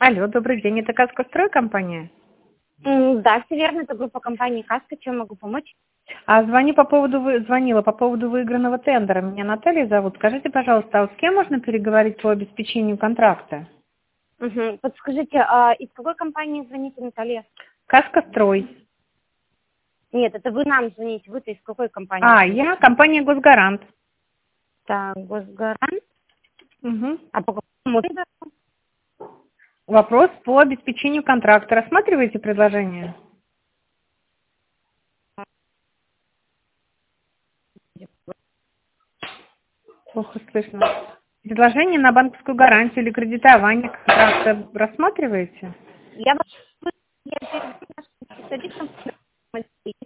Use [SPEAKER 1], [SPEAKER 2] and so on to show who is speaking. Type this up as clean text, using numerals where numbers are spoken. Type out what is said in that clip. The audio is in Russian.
[SPEAKER 1] Алло, добрый день. Это «Каскострой» компания?
[SPEAKER 2] Да, все верно, это группа компании «Каска». Чем могу помочь?
[SPEAKER 1] Звонила по поводу выигранного тендера. Меня Наталья зовут. Скажите, пожалуйста, а вот с кем можно переговорить по обеспечению контракта?
[SPEAKER 2] Подскажите, из какой компании звоните, Наталья?
[SPEAKER 1] «Каскострой».
[SPEAKER 2] Нет, это вы нам звоните. Вы-то из какой компании звоните?
[SPEAKER 1] Я компания «Госгарант».
[SPEAKER 2] Так, Госгарант.
[SPEAKER 1] Угу.
[SPEAKER 2] А по какому тендеру?
[SPEAKER 1] Вопрос по обеспечению контракта. Рассматриваете предложение? Плохо слышно. Предложение на банковскую гарантию или кредитование контракта рассматриваете?
[SPEAKER 2] Я передаю нашим специалистам.